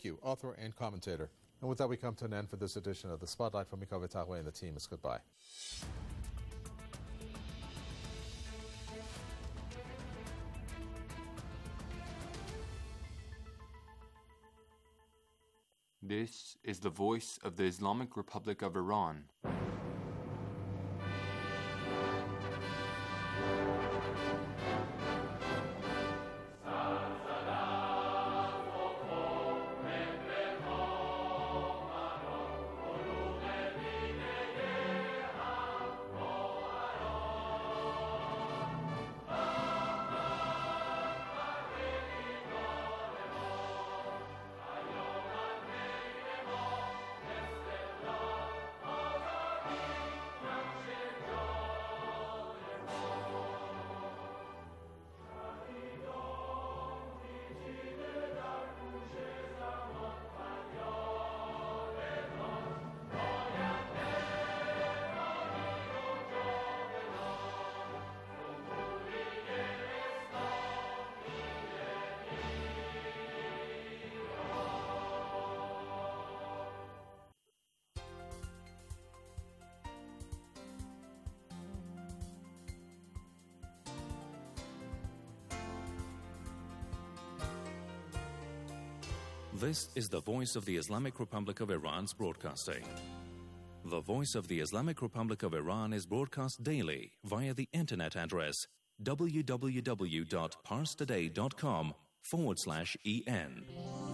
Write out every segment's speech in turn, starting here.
Thank you, author and commentator. And with that, we come to an end for this edition of The Spotlight. From Mikhail Vitahwe and the team, is goodbye. This is the voice of the Islamic Republic of Iran. This is the Voice of the Islamic Republic of Iran's broadcasting. The Voice of the Islamic Republic of Iran is broadcast daily via the internet address www.parstoday.com/en.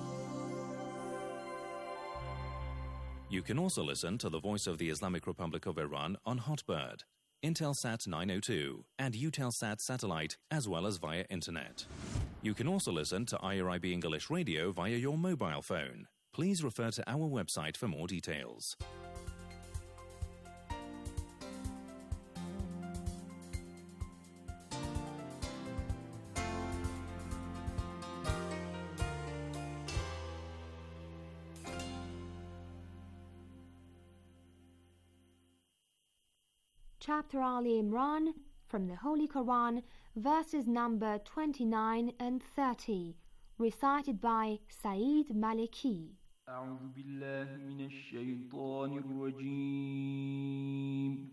You can also listen to the Voice of the Islamic Republic of Iran on Hotbird, Intelsat 902, and Eutelsat satellite, as well as via internet. You can also listen to IRIB English Radio via your mobile phone. Please refer to our website for more details. Chapter Ali Imran from the Holy Quran, verses number 29 and 30, recited by Saeed Maliki. أعوذ بالله من الشيطان الرجيم.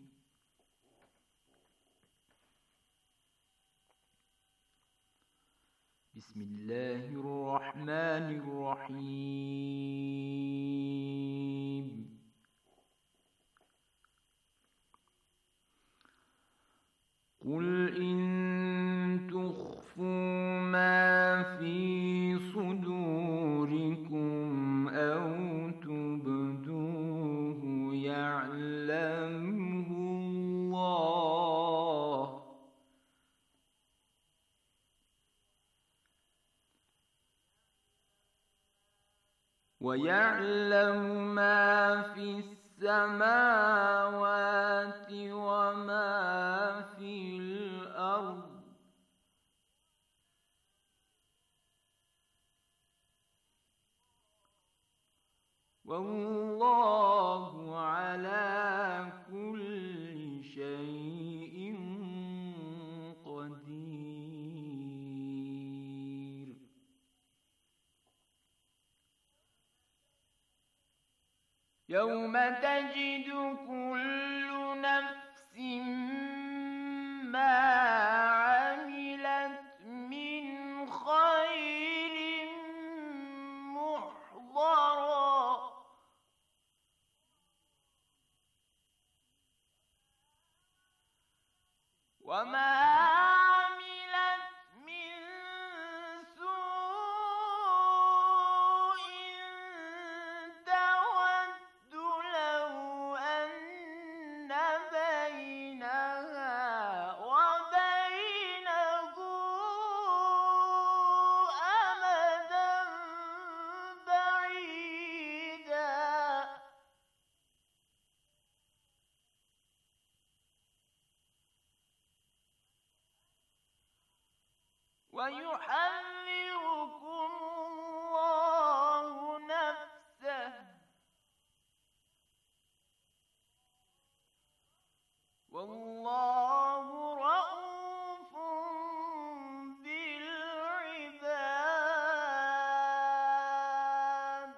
بسم الله الرحمن الرحيم. قل إن تخفوا ما في صدوركم أو تبدوه يعلمه الله ويعلم ما في السماوات وما في الأرض والله على كل شيء قدير. يوم تجد كل نفس ما عملت من خير محضرا وما عملت من سوء تود لو أن بينها وبينه أمدا بعيدا ويحذركم الله نفسه والله رؤوف بالعباد.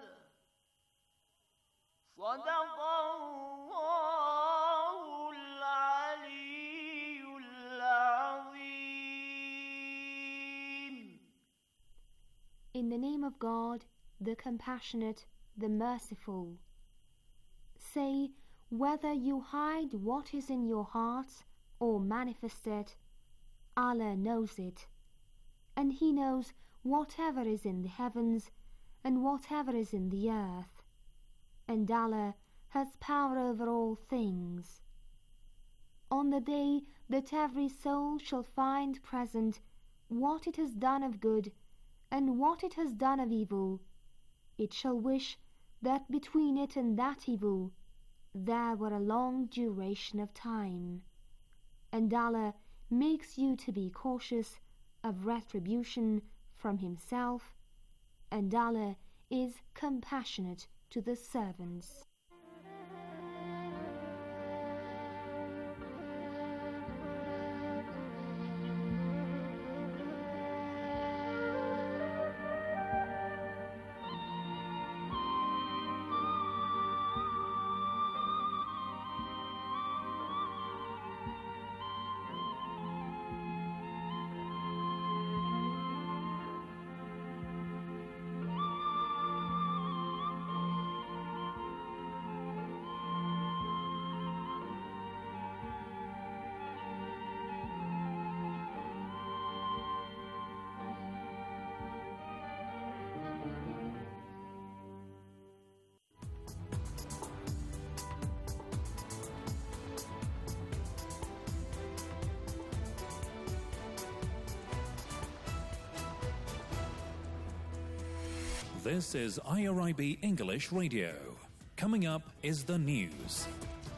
the name of God, the compassionate, the merciful. Say, whether you hide what is in your hearts or manifest it, Allah knows it, and He knows whatever is in the heavens and whatever is in the earth, and Allah has power over all things. On the day that every soul shall find present what it has done of good and what it has done of evil, it shall wish that between it and that evil there were a long duration of time, and Allah makes you to be cautious of retribution from Himself, and Allah is compassionate to the servants. This is IRIB English Radio. Coming up is the news.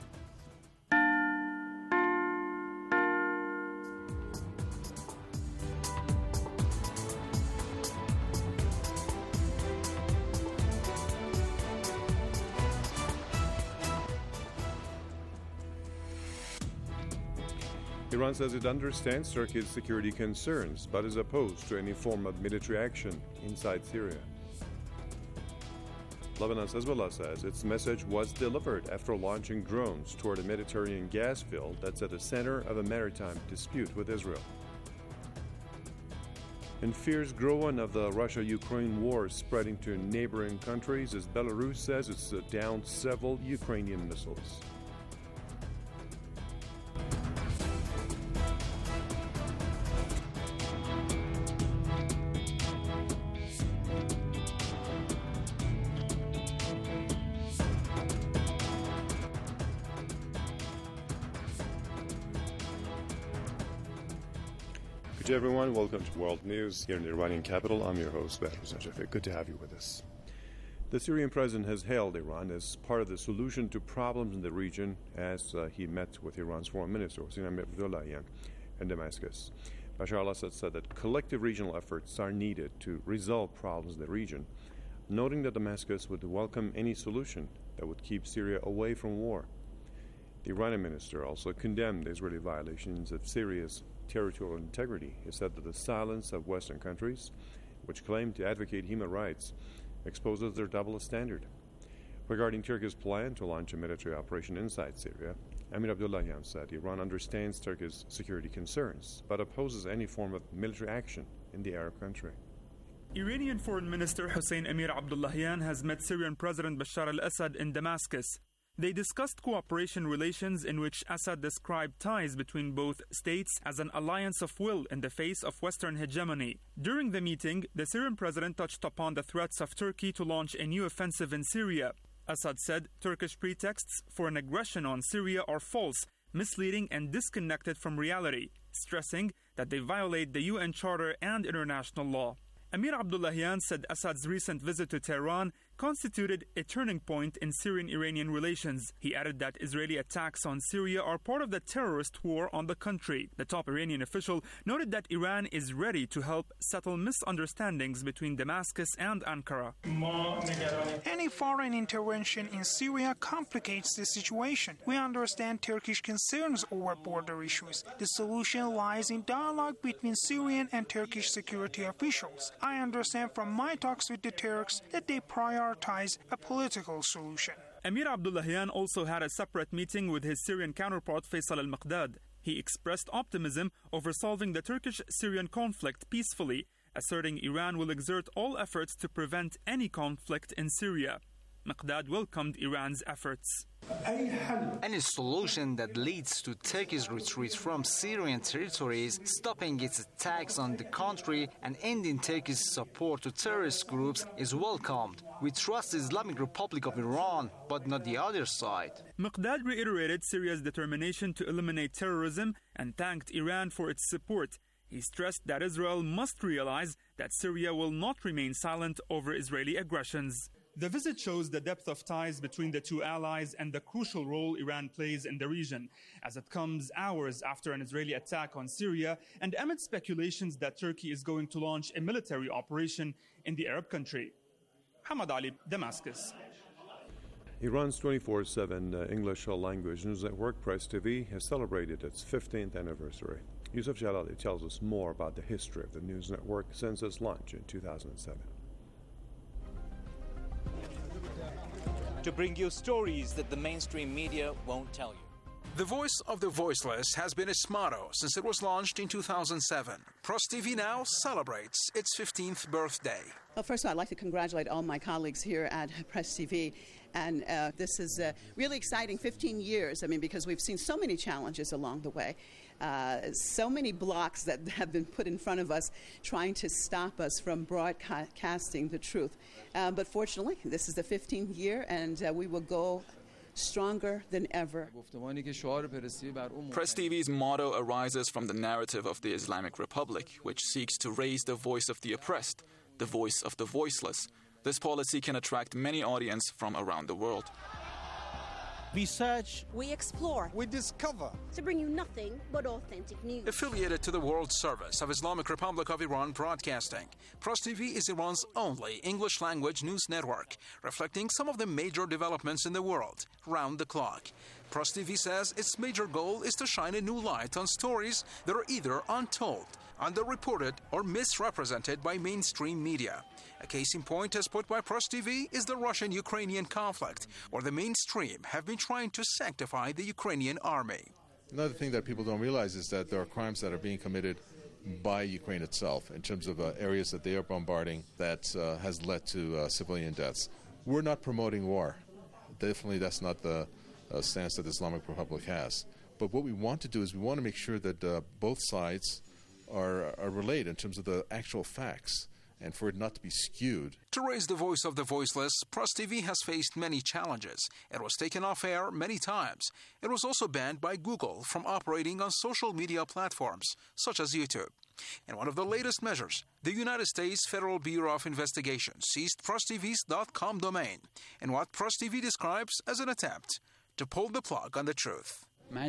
Iran says it understands Turkey's security concerns, but is opposed to any form of military action inside Syria. Lebanon's Hezbollah says its message was delivered after launching drones toward a Mediterranean gas field that's at the center of a maritime dispute with Israel. And fears growing of the Russia-Ukraine war spreading to neighboring countries as Belarus says it's downed several Ukrainian missiles. Good day, everyone. Welcome to World News here in the Iranian capital. I'm your host, Behrouz Najafeh. Good to have you with us. The Syrian president has hailed Iran as part of the solution to problems in the region as he met with Iran's foreign minister, Hossein Amir-Abdollahian, in Damascus. Bashar al-Assad said that collective regional efforts are needed to resolve problems in the region, noting that Damascus would welcome any solution that would keep Syria away from war. The Iranian minister also condemned the Israeli violations of Syria's territorial integrity. He said that the silence of Western countries, which claim to advocate human rights, exposes their double standard. Regarding Turkey's plan to launch a military operation inside Syria, Amir Abdollahian said Iran understands Turkey's security concerns, but opposes any form of military action in the Arab country. Iranian Foreign Minister Hossein Amir-Abdollahian has met Syrian President Bashar al-Assad in Damascus. They discussed cooperation relations in which Assad described ties between both states as an alliance of will in the face of Western hegemony. During the meeting, the Syrian president touched upon the threats of Turkey to launch a new offensive in Syria. Assad said Turkish pretexts for an aggression on Syria are false, misleading and disconnected from reality, stressing that they violate the UN Charter and international law. Amir Abdollahian said Assad's recent visit to Tehran constituted a turning point in Syrian-Iranian relations. He added that Israeli attacks on Syria are part of the terrorist war on the country. The top Iranian official noted that Iran is ready to help settle misunderstandings between Damascus and Ankara. Any foreign intervention in Syria complicates the situation. We understand Turkish concerns over border issues. The solution lies in dialogue between Syrian and Turkish security officials. I understand from my talks with the Turks that they prioritize a political solution. Amir Abdollahian also had a separate meeting with his Syrian counterpart Faisal al-Maqdad. He expressed optimism over solving the Turkish-Syrian conflict peacefully asserting Iran will exert all efforts to prevent any conflict in Syria. Miqdad welcomed Iran's efforts. Any solution that leads to Turkey's retreat from Syrian territories, stopping its attacks on the country, and ending Turkey's support to terrorist groups is welcomed. We trust the Islamic Republic of Iran, but not the other side. Miqdad reiterated Syria's determination to eliminate terrorism and thanked Iran for its support. He stressed that Israel must realize that Syria will not remain silent over Israeli aggressions. The visit shows the depth of ties between the two allies and the crucial role Iran plays in the region, as it comes hours after an Israeli attack on Syria and amid speculations that Turkey is going to launch a military operation in the Arab country. Hamad Ali, Damascus. Iran's 24/7 English language news network, Press TV, has celebrated its 15th anniversary. Yusuf Jalali tells us more about the history of the news network since its launch in 2007. To bring you stories that the mainstream media won't tell you. The Voice of the Voiceless has been its motto since it was launched in 2007. Pros TV now celebrates its 15th birthday. Well, first of all, I'd like to congratulate all my colleagues here at Press TV. And this is really exciting, 15 years, because we've seen so many challenges along the way. So many blocks that have been put in front of us trying to stop us from broadcasting the truth. But fortunately, this is the 15th year, and we will go stronger than ever. Press TV's motto arises from the narrative of the Islamic Republic, which seeks to raise the voice of the oppressed, the voice of the voiceless. This policy can attract many audience from around the world. We search, we explore, we discover, to bring you nothing but authentic news. Affiliated to the World Service of Islamic Republic of Iran Broadcasting, Pros TV is Iran's only English-language news network, reflecting some of the major developments in the world, round the clock. Pros TV says its major goal is to shine a new light on stories that are either untold, underreported, or misrepresented by mainstream media. A case in point as put by Pros TV is the Russian-Ukrainian conflict, where the mainstream have been trying to sanctify the Ukrainian army. Another thing that people don't realize is that there are crimes that are being committed by Ukraine itself in terms of areas that they are bombarding that has led to civilian deaths. We're not promoting war. Definitely that's not the stance that the Islamic Republic has. But what we want to do is we want to make sure that both sides are relayed in terms of the actual facts, and for it not to be skewed. To raise the voice of the voiceless, Pros TV has faced many challenges. It was taken off air many times. It was also banned by Google from operating on social media platforms, such as YouTube. In one of the latest measures, the United States Federal Bureau of Investigation seized ProsTV's .com domain in what Pros TV describes as an attempt to pull the plug on the truth.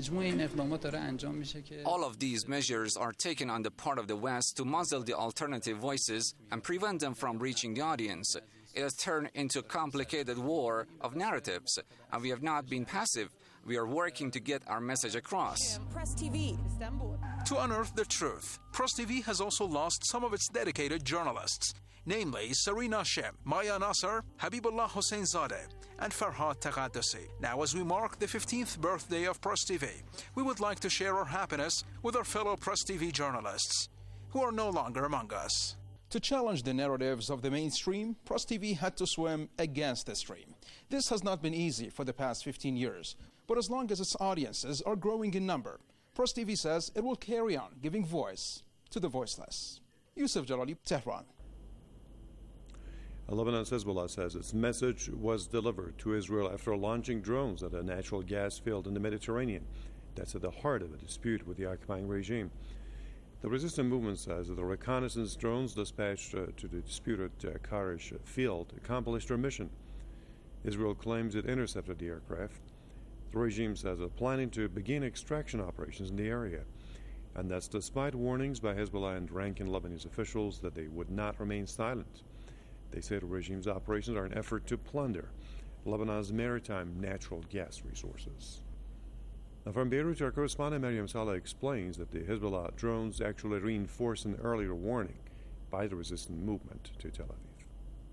All of these measures are taken on the part of the West to muzzle the alternative voices and prevent them from reaching the audience. It has turned into a complicated war of narratives, and we have not been passive. We are working to get our message across. Press TV, Istanbul. To unearth the truth, Pros TV has also lost some of its dedicated journalists, namely Sarina Shem, Maya Nasser, Habibullah Hosseinzadeh, and Farhad Taqaddusi. Now, as we mark the 15th birthday of Pros TV, we would like to share our happiness with our fellow Pros TV journalists, who are no longer among us. To challenge the narratives of the mainstream, Pros TV had to swim against the stream. This has not been easy for the past 15 years, but as long as its audiences are growing in number, Pros TV says it will carry on giving voice to the voiceless. Yusuf Jalali, Tehran. Lebanon's Hezbollah says its message was delivered to Israel after launching drones at a natural gas field in the Mediterranean. That's at the heart of a dispute with the occupying regime. The resistance movement says that the reconnaissance drones dispatched to the disputed Karish field accomplished their mission. Israel claims it intercepted the aircraft. The regime says it's planning to begin extraction operations in the area, and that's despite warnings by Hezbollah and ranking Lebanese officials that they would not remain silent. They say the regime's operations are an effort to plunder Lebanon's maritime natural gas resources. Now from Beirut, our correspondent Mariam Saleh explains that the Hezbollah drones actually reinforce an earlier warning by the resistance movement to Tel Aviv.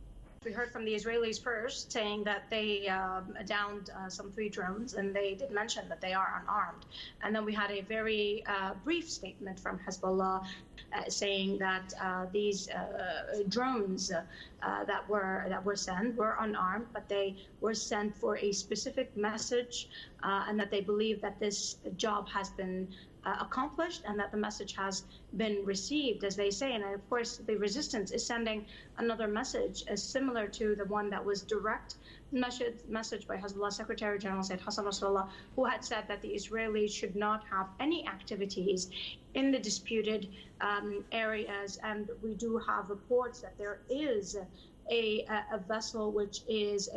We heard from the Israelis first saying that they downed some 3 drones, and they did mention that they are unarmed. And then we had a very brief statement from Hezbollah saying that these drones that were sent were unarmed, but they were sent for a specific message, and that they believe that this job has been accomplished and that the message has been received, as they say. And of course, the resistance is sending another message similar to the one that was direct message by Hezbollah Secretary General Sayyid Hassan Nasrallah, who had said that the Israelis should not have any activities in the disputed areas. And we do have reports that there is a vessel which is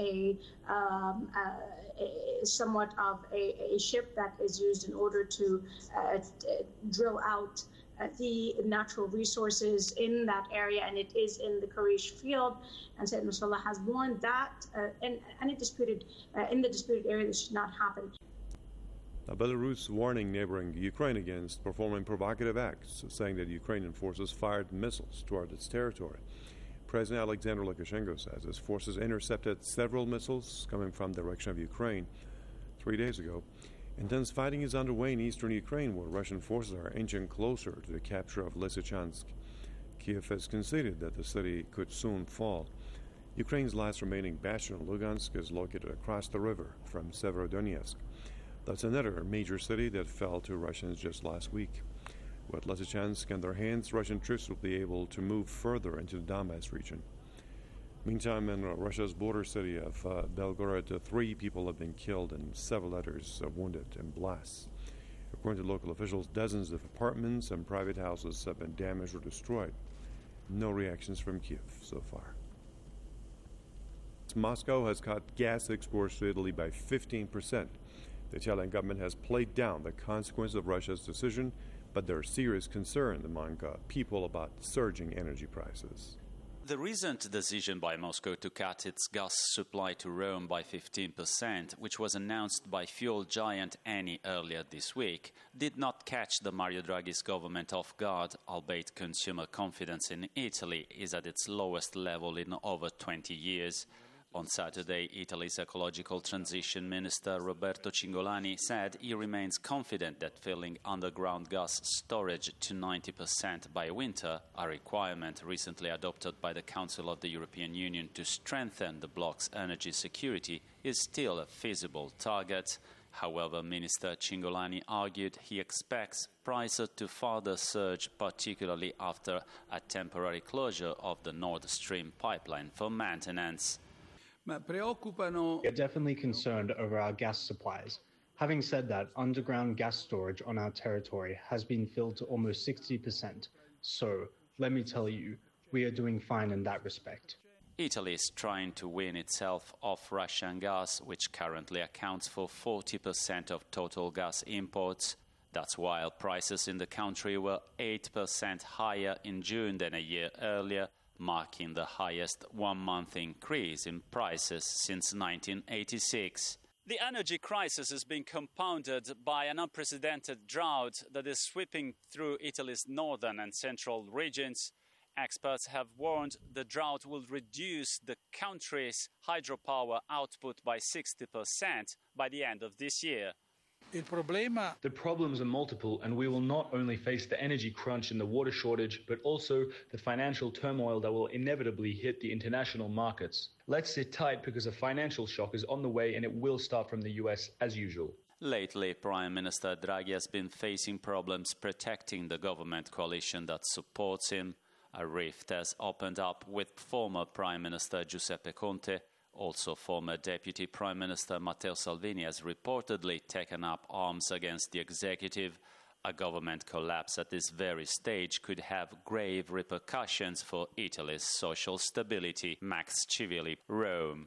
somewhat of a ship that is used in order to drill out the natural resources in that area, and it is in the Karish field. And Sayyid Nasrallah has warned that in the disputed area this should not happen. Now, Belarus warning neighboring Ukraine against performing provocative acts, saying that Ukrainian forces fired missiles toward its territory. President Alexander Lukashenko says his forces intercepted several missiles coming from the direction of Ukraine 3 days ago. Intense fighting is underway in eastern Ukraine, where Russian forces are inching closer to the capture of Lysychansk. Kiev has conceded that the city could soon fall. Ukraine's last remaining bastion, Lugansk, is located across the river from Severodonetsk. That's another major city that fell to Russians just last week. With Lysychansk in their hands, Russian troops will be able to move further into the Donbass region. Meantime, in Russia's border city of Belgorod, 3 people have been killed and several others wounded in blasts. According to local officials, dozens of apartments and private houses have been damaged or destroyed. No reactions from Kiev so far. Moscow has cut gas exports to Italy by 15%. The Italian government has played down the consequence of Russia's decision, but there are serious concerns among people about surging energy prices. The recent decision by Moscow to cut its gas supply to Rome by 15%, which was announced by fuel giant Eni earlier this week, did not catch the Mario Draghi's government off guard, albeit consumer confidence in Italy is at its lowest level in over 20 years. On Saturday, Italy's ecological transition minister Roberto Cingolani said he remains confident that filling underground gas storage to 90% by winter, a requirement recently adopted by the Council of the European Union to strengthen the bloc's energy security, is still a feasible target. However, Minister Cingolani argued he expects prices to further surge, particularly after a temporary closure of the Nord Stream pipeline for maintenance. We are definitely concerned over our gas supplies. Having said that, underground gas storage on our territory has been filled to almost 60%. So, let me tell you, we are doing fine in that respect. Italy is trying to wean itself off Russian gas, which currently accounts for 40% of total gas imports. That's while prices in the country were 8% higher in June than a year earlier, marking the highest one-month increase in prices since 1986. The energy crisis has been compounded by an unprecedented drought that is sweeping through Italy's northern and central regions. Experts have warned the drought will reduce the country's hydropower output by 60% by the end of this year. The problems are multiple, and we will not only face the energy crunch and the water shortage, but also the financial turmoil that will inevitably hit the international markets. Let's sit tight because a financial shock is on the way, and it will start from the US as usual. Lately, Prime Minister Draghi has been facing problems protecting the government coalition that supports him. A rift has opened up with former Prime Minister Giuseppe Conte. Also, former Deputy Prime Minister Matteo Salvini has reportedly taken up arms against the executive. A government collapse at this very stage could have grave repercussions for Italy's social stability. Max Civilli, Rome.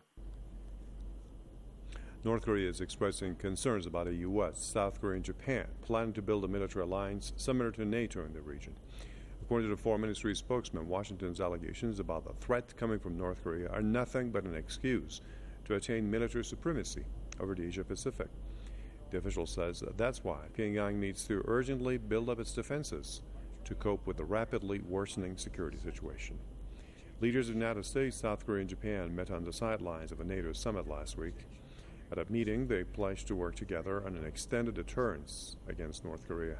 North Korea is expressing concerns about a U.S., South Korea, and Japan planning to build a military alliance similar to NATO in the region. According to the Foreign Ministry spokesman, Washington's allegations about the threat coming from North Korea are nothing but an excuse to attain military supremacy over the Asia-Pacific. The official says that's why Pyongyang needs to urgently build up its defenses to cope with the rapidly worsening security situation. Leaders of the United States, South Korea, and Japan met on the sidelines of a NATO summit last week. At a meeting, they pledged to work together on an extended deterrence against North Korea.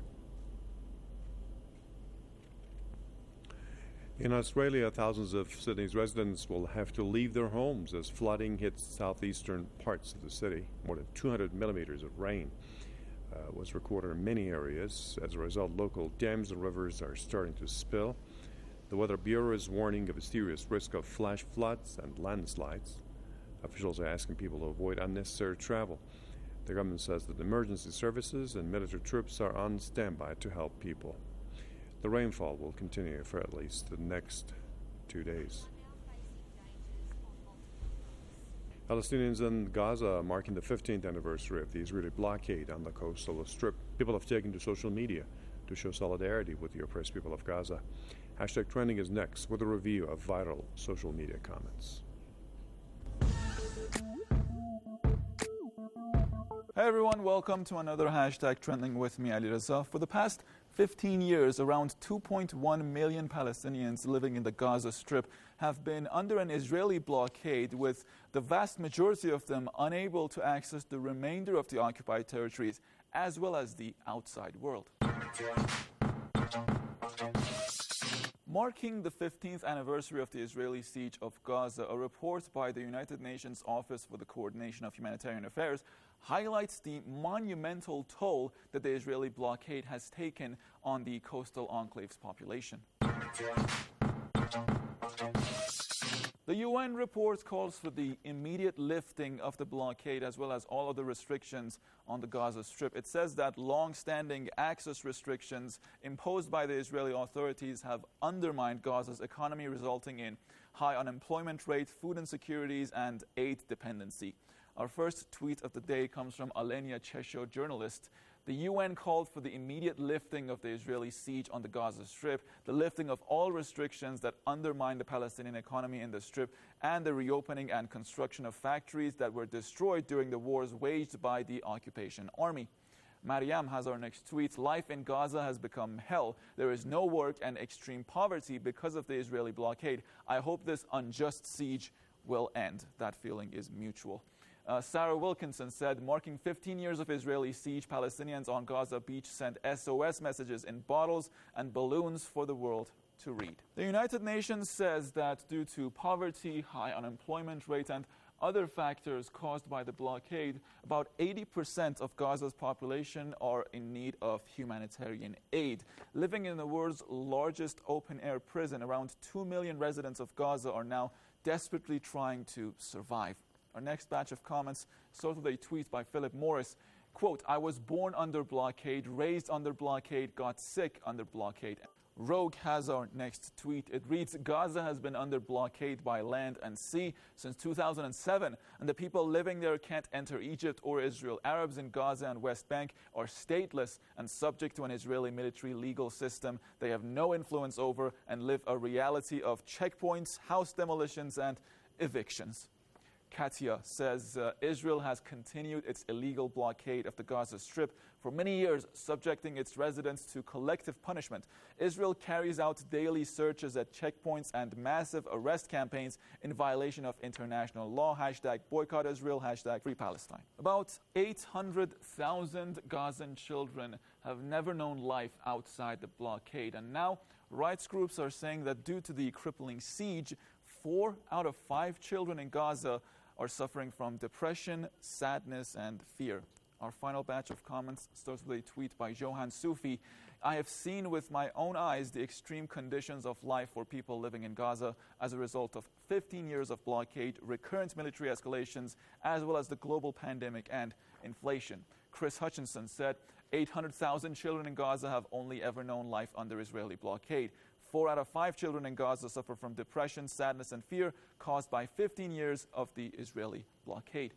In Australia, thousands of Sydney's residents will have to leave their homes as flooding hits southeastern parts of the city. More than 200 millimeters of rain was recorded in many areas. As a result, local dams and rivers are starting to spill. The Weather Bureau is warning of a serious risk of flash floods and landslides. Officials are asking people to avoid unnecessary travel. The government says that emergency services and military troops are on standby to help people. The rainfall will continue for at least the next 2 days. Palestinians in Gaza are marking the 15th anniversary of the Israeli blockade on the coastal strip. People have taken to social media to show solidarity with the oppressed people of Gaza. Hashtag Trending is next with a review of viral social media comments. Hey everyone, welcome to another Hashtag Trending with me, Ali Reza. For the past 15 years, around 2.1 million Palestinians living in the Gaza Strip have been under an Israeli blockade, with the vast majority of them unable to access the remainder of the occupied territories, as well as the outside world. Marking the 15th anniversary of the Israeli siege of Gaza, a report by the United Nations Office for the Coordination of Humanitarian Affairs highlights the monumental toll that the Israeli blockade has taken on the coastal enclave's population. The UN report calls for the immediate lifting of the blockade as well as all other restrictions on the Gaza Strip. It says that long-standing access restrictions imposed by the Israeli authorities have undermined Gaza's economy, resulting in high unemployment rate, food insecurities, and aid dependency. Our first tweet of the day comes from Alenia Chesho, journalist. The UN called for the immediate lifting of the Israeli siege on the Gaza Strip, the lifting of all restrictions that undermine the Palestinian economy in the Strip, and the reopening and construction of factories that were destroyed during the wars waged by the occupation army. Mariam has our next tweet. Life in Gaza has become hell. There is no work and extreme poverty because of the Israeli blockade. I hope this unjust siege will end. That feeling is mutual. Sarah Wilkinson said, marking 15 years of Israeli siege, Palestinians on Gaza Beach sent SOS messages in bottles and balloons for the world to read. The United Nations says that due to poverty, high unemployment rate, and other factors caused by the blockade, about 80% of Gaza's population are in need of humanitarian aid. Living in the world's largest open-air prison, around 2 million residents of Gaza are now desperately trying to survive. Our next batch of comments starts with a tweet by Philip Morris. Quote, I was born under blockade, raised under blockade, got sick under blockade. Rogue has our next tweet. It reads, Gaza has been under blockade by land and sea since 2007, and the people living there can't enter Egypt or Israel. Arabs in Gaza and West Bank are stateless and subject to an Israeli military legal system they have no influence over and live a reality of checkpoints, house demolitions, and evictions. Katia says Israel has continued its illegal blockade of the Gaza Strip for many years, subjecting its residents to collective punishment. Israel carries out daily searches at checkpoints and massive arrest campaigns in violation of international law. Hashtag boycott Israel, hashtag free Palestine. About 800,000 Gazan children have never known life outside the blockade, and now rights groups are saying that due to the crippling siege, 4 out of 5 children in Gaza are suffering from depression, sadness, and fear. Our final batch of comments starts with a tweet by Johan Sufi. I have seen with my own eyes the extreme conditions of life for people living in Gaza as a result of 15 years of blockade, recurrent military escalations, as well as the global pandemic and inflation. Chris Hutchinson said, 800,000 children in Gaza have only ever known life under Israeli blockade. 4 out of 5 children in Gaza suffer from depression, sadness, and fear caused by 15 years of the Israeli blockade.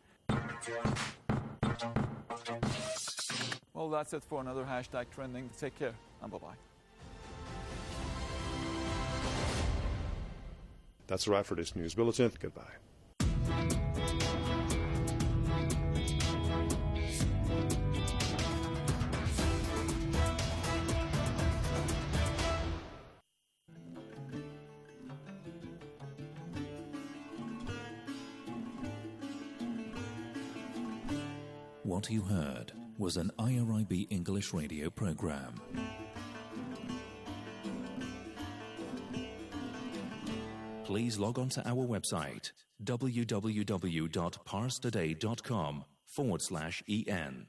Well, that's it for another Hashtag Trending. Take care and bye-bye. That's a wrap for this news bulletin. Goodbye. What you heard was an IRIB English radio program. Please log on to our website www.parstoday.com/en.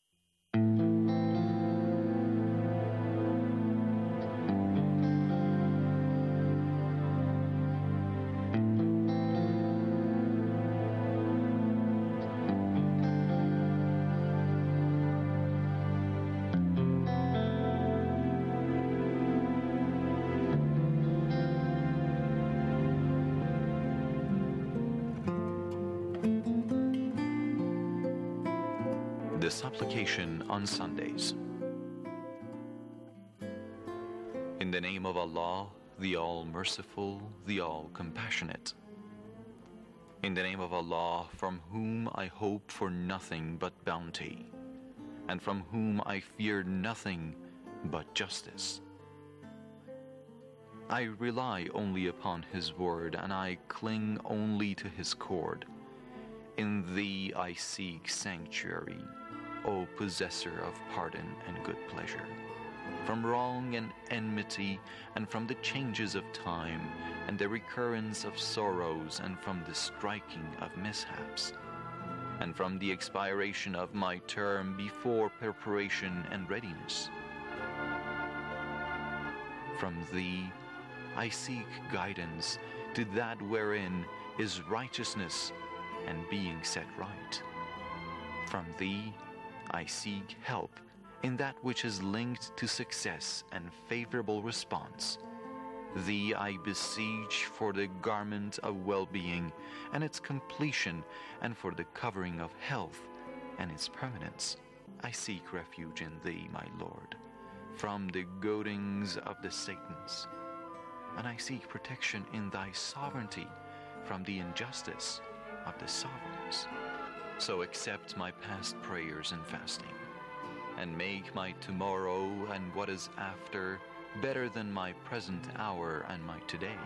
The supplication on Sundays. In the name of Allah, the All-Merciful, the All-Compassionate. In the name of Allah, from whom I hope for nothing but bounty, and from whom I fear nothing but justice. I rely only upon His word, and I cling only to His cord. In Thee I seek sanctuary, O possessor of pardon and good pleasure, from wrong and enmity, and from the changes of time, and the recurrence of sorrows, and from the striking of mishaps, and from the expiration of my term before preparation and readiness. From Thee I seek guidance to that wherein is righteousness and being set right. From Thee I seek help in that which is linked to success and favorable response. Thee I beseech for the garment of well-being and its completion, and for the covering of health and its permanence. I seek refuge in Thee, my Lord, from the goadings of the Satans, and I seek protection in Thy sovereignty from the injustice of the sovereigns. So accept my past prayers and fasting, and make my tomorrow and what is after better than my present hour and my today.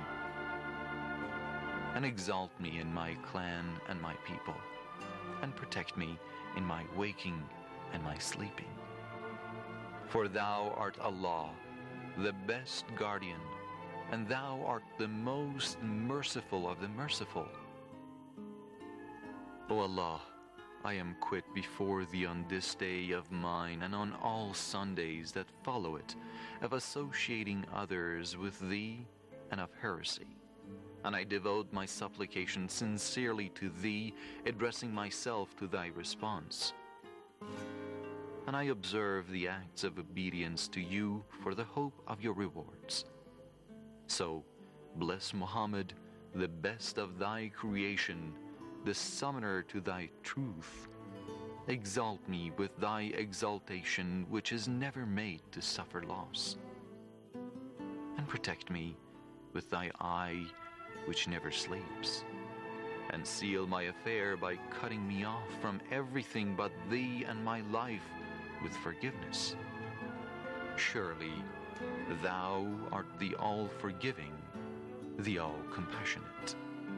And exalt me in my clan and my people, and protect me in my waking and my sleeping. For Thou art Allah, the best guardian, and Thou art the most merciful of the merciful. O Allah, I am quit before Thee on this day of mine, and on all Sundays that follow it, of associating others with Thee and of heresy. And I devote my supplication sincerely to Thee, addressing myself to Thy response. And I observe the acts of obedience to You for the hope of Your rewards. So, bless Muhammad, the best of Thy creation, the summoner to Thy truth. Exalt me with Thy exaltation, which is never made to suffer loss. And protect me with Thy eye, which never sleeps. And seal my affair by cutting me off from everything but Thee and my life with forgiveness. Surely Thou art the all-forgiving, the all-compassionate.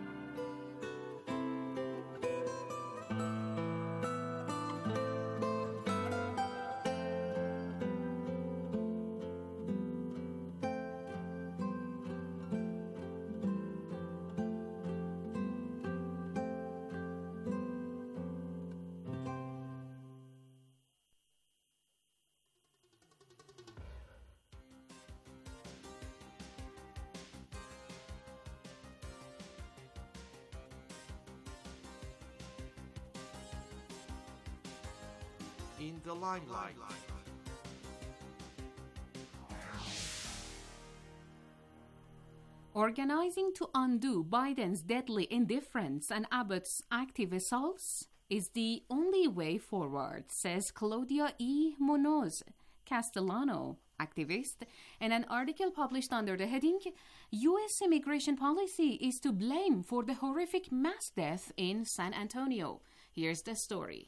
In the limelight. Organizing to undo Biden's deadly indifference and Abbott's active assaults is the only way forward, says Claudia E. Munoz Castellano, activist, in an article published under the heading, U.S. Immigration Policy is to blame for the horrific mass death in San Antonio. Here's the story.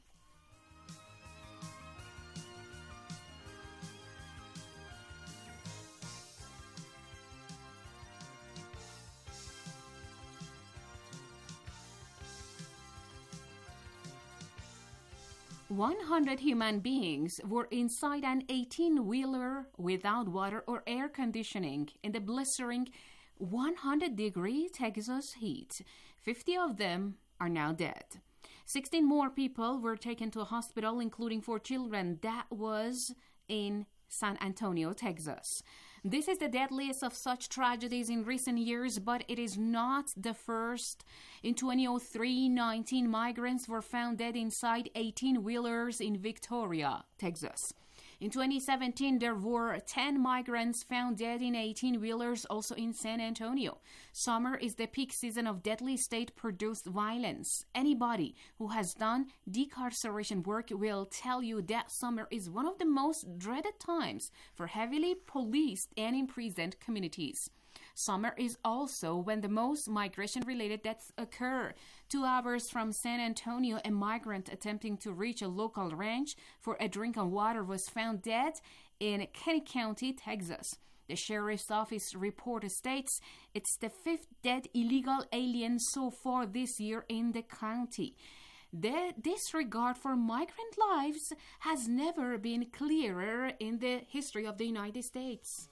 100 human beings were inside an 18-wheeler without water or air conditioning in the blistering 100-degree Texas heat. 50 of them are now dead. 16 more people were taken to a hospital, including 4 children. That was in San Antonio, Texas. This is the deadliest of such tragedies in recent years, but it is not the first. In 2003, 19 migrants were found dead inside 18-wheelers in Victoria, Texas. In 2017, there were 10 migrants found dead in 18-wheelers, also in San Antonio. Summer is the peak season of deadly state-produced violence. Anybody who has done decarceration work will tell you that summer is one of the most dreaded times for heavily policed and imprisoned communities. Summer is also when the most migration-related deaths occur. 2 hours from San Antonio, a migrant attempting to reach a local ranch for a drink of water was found dead in Kenny County, Texas. The sheriff's office report states it's the 5th dead illegal alien so far this year in the county. The disregard for migrant lives has never been clearer in the history of the United States.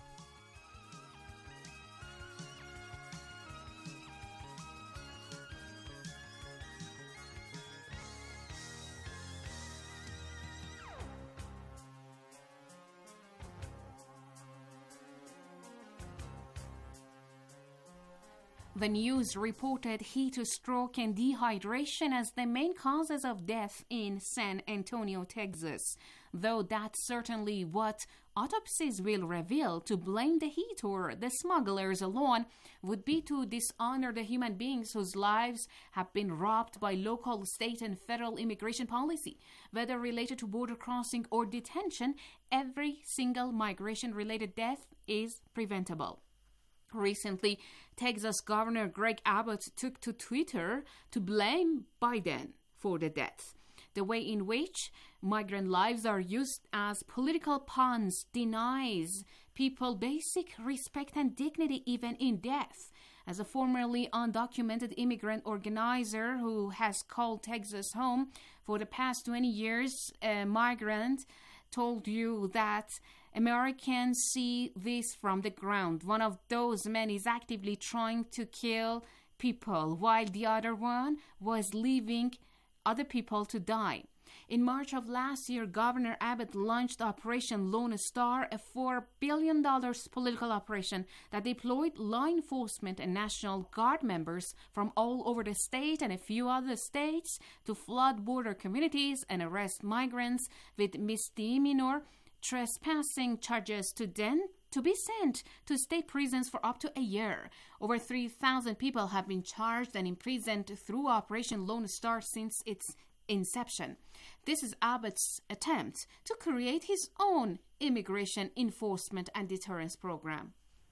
The news reported heat stroke and dehydration as the main causes of death in San Antonio, Texas. Though that's certainly what autopsies will reveal, to blame the heat or the smugglers alone would be to dishonor the human beings whose lives have been robbed by local, state, and federal immigration policy. Whether related to border crossing or detention, every single migration-related death is preventable. Recently, Texas Governor Greg Abbott took to Twitter to blame Biden for the death. The way in which migrant lives are used as political pawns denies people basic respect and dignity even in death. As a formerly undocumented immigrant organizer who has called Texas home for the past 20 years, a migrant told you that Americans see this from the ground. One of those men is actively trying to kill people, while the other one was leaving other people to die. In March of last year, Governor Abbott launched Operation Lone Star, a $4 billion political operation that deployed law enforcement and National Guard members from all over the state and a few other states to flood border communities and arrest migrants with misdemeanor trespassing charges to be sent to state prisons for up to a year. Over 3,000 people have been charged and imprisoned through Operation Lone Star since its inception. This is Abbott's attempt to create his own immigration enforcement and deterrence program.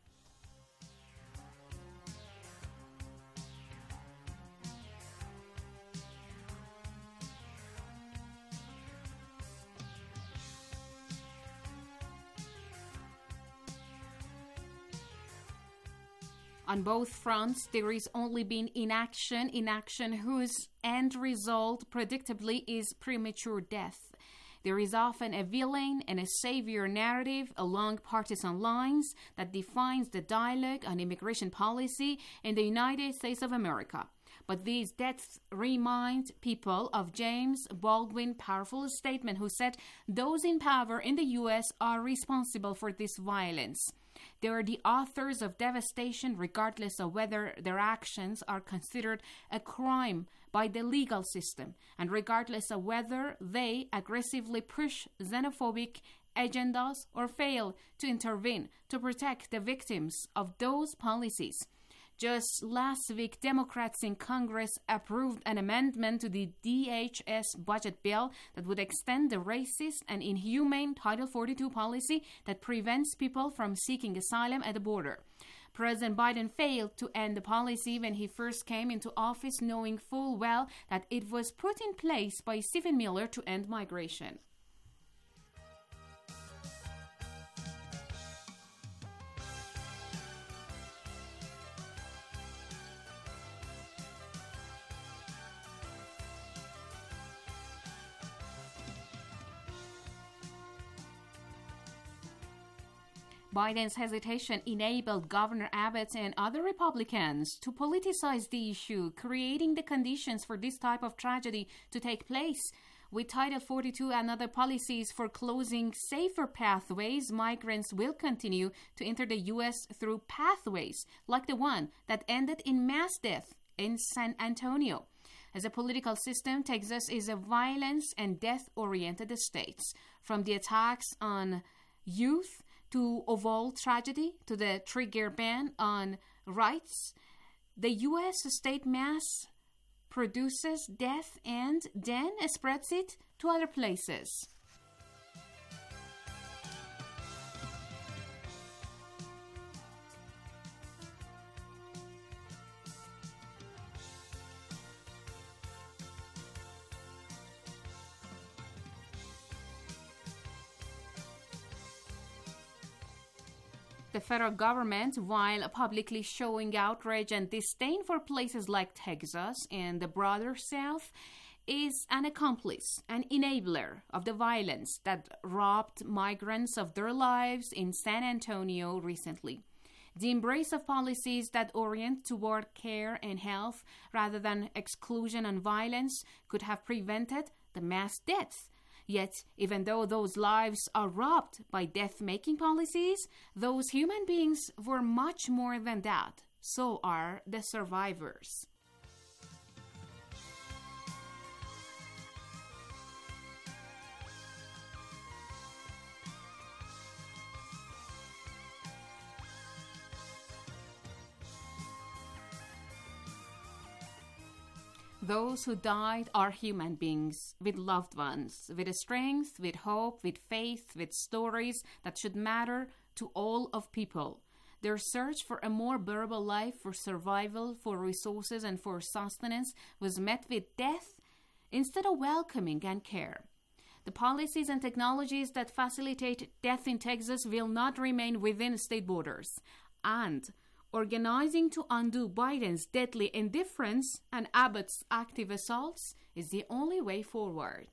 On both fronts, there is only been inaction whose end result, predictably, is premature death. There is often a villain and a savior narrative along partisan lines that defines the dialogue on immigration policy in the United States of America. But these deaths remind people of James Baldwin's powerful statement, who said, "Those in power in the U.S. are responsible for this violence. They are the authors of devastation regardless of whether their actions are considered a crime by the legal system and regardless of whether they aggressively push xenophobic agendas or fail to intervene to protect the victims of those policies." Just last week, Democrats in Congress approved an amendment to the DHS budget bill that would extend the racist and inhumane Title 42 policy that prevents people from seeking asylum at the border. President Biden failed to end the policy when he first came into office, knowing full well that it was put in place by Stephen Miller to end migration. Biden's hesitation enabled Governor Abbott and other Republicans to politicize the issue, creating the conditions for this type of tragedy to take place. With Title 42 and other policies for closing safer pathways, migrants will continue to enter the U.S. through pathways like the one that ended in mass death in San Antonio. As a political system, Texas is a violence and death-oriented state. From the attacks on youth to Uvalde tragedy to the trigger ban on rights, the U.S. state mass produces death and then spreads it to other places. The federal government, while publicly showing outrage and disdain for places like Texas and the broader South, is an accomplice, an enabler of the violence that robbed migrants of their lives in San Antonio recently. The embrace of policies that orient toward care and health rather than exclusion and violence could have prevented the mass deaths. Yet, even though those lives are robbed by death-making policies, those human beings were much more than that. So are the survivors. Those who died are human beings with loved ones, with strength, with hope, with faith, with stories that should matter to all of people. Their search for a more bearable life, for survival, for resources, and for sustenance was met with death instead of welcoming and care. The policies and technologies that facilitate death in Texas will not remain within state borders. And organizing to undo Biden's deadly indifference and Abbott's active assaults is the only way forward.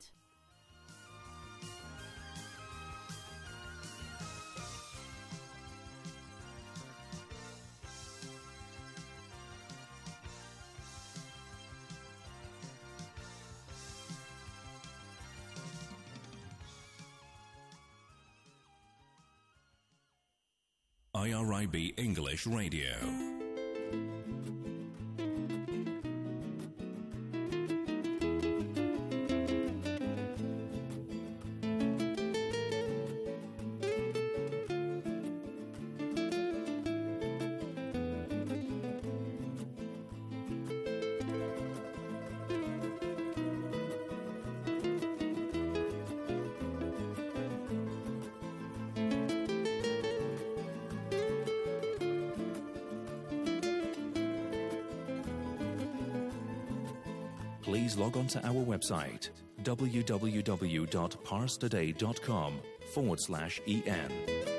IRIB English Radio. Please log on to our website, www.parstoday.com/en.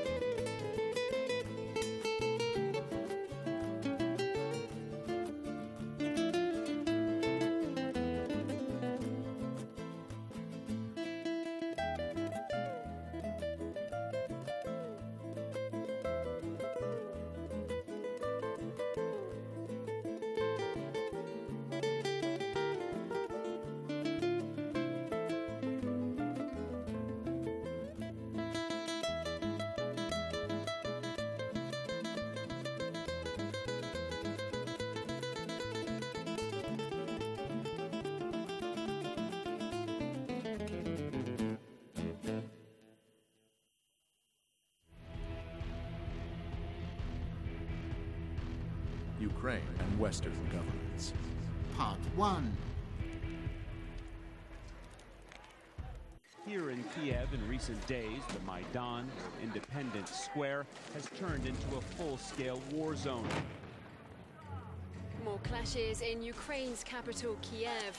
Ukraine and Western governments. Part 1. Here in Kiev in recent days, the Maidan, or Independence Square, has turned into a full-scale war zone. More clashes in Ukraine's capital, Kiev.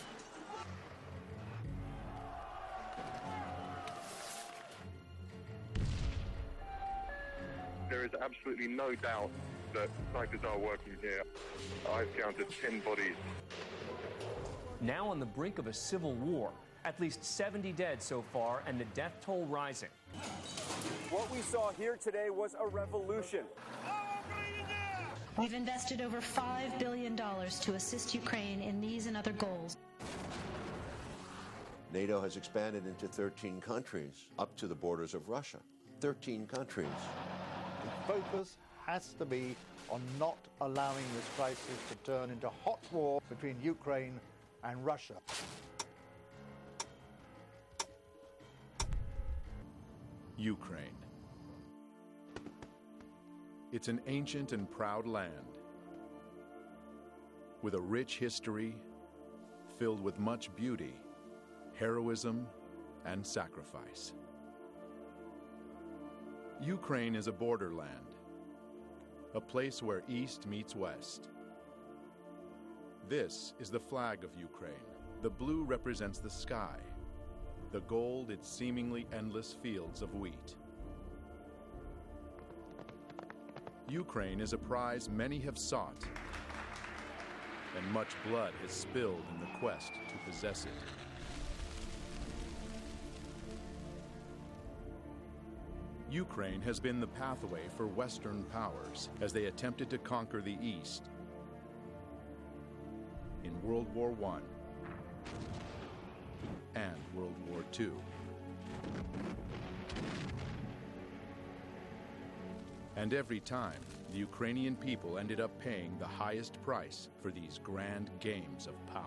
There is absolutely no doubt that snipers are working here. I've counted 10 bodies. Now on the brink of a civil war, At least 70 dead so far, and the death toll rising. What we saw here today was a revolution. We've invested over $5 billion to assist Ukraine in these and other goals. NATO has expanded into 13 countries, up to the borders of Russia. 13 countries. The focus has to be on not allowing this crisis to turn into hot war between Ukraine and Russia. Ukraine. It's an ancient and proud land with a rich history filled with much beauty, heroism, and sacrifice. Ukraine is a borderland, a place where East meets West. This is the flag of Ukraine. The blue represents the sky, the gold its seemingly endless fields of wheat. Ukraine is a prize many have sought, and much blood has spilled in the quest to possess it. Ukraine has been the pathway for Western powers as they attempted to conquer the East in World War I and World War II. And every time, the Ukrainian people ended up paying the highest price for these grand games of power.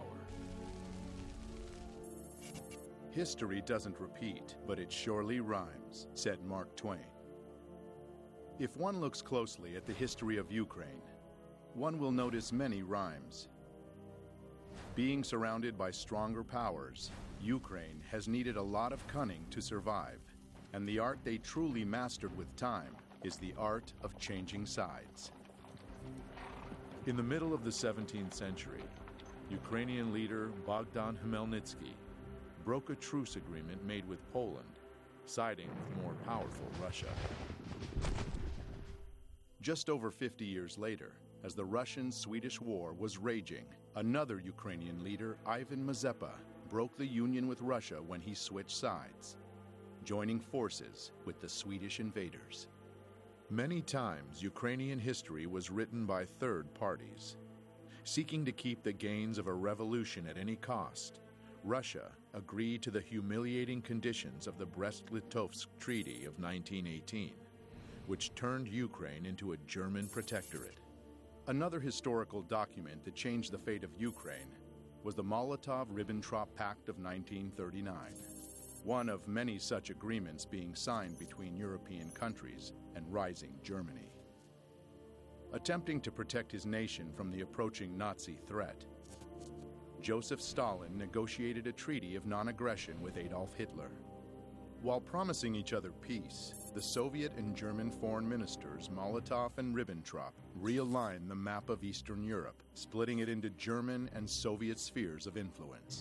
History doesn't repeat, but it surely rhymes, said Mark Twain. If one looks closely at the history of Ukraine, one will notice many rhymes. Being surrounded by stronger powers, Ukraine has needed a lot of cunning to survive, and the art they truly mastered with time is the art of changing sides. In the middle of the 17th century, Ukrainian leader Bogdan Khmelnytsky broke a truce agreement made with Poland, siding with more powerful Russia. Just over 50 years later, as the Russian-Swedish War was raging, another Ukrainian leader, Ivan Mazepa, broke the union with Russia when he switched sides, joining forces with the Swedish invaders. Many times, Ukrainian history was written by third parties. Seeking to keep the gains of a revolution at any cost, Russia agreed to the humiliating conditions of the Brest-Litovsk Treaty of 1918, which turned Ukraine into a German protectorate. Another historical document that changed the fate of Ukraine was the Molotov-Ribbentrop Pact of 1939, one of many such agreements being signed between European countries and rising Germany. Attempting to protect his nation from the approaching Nazi threat, Joseph Stalin negotiated a treaty of non-aggression with Adolf Hitler. While promising each other peace, the Soviet and German foreign ministers Molotov and Ribbentrop realigned the map of Eastern Europe, splitting it into German and Soviet spheres of influence.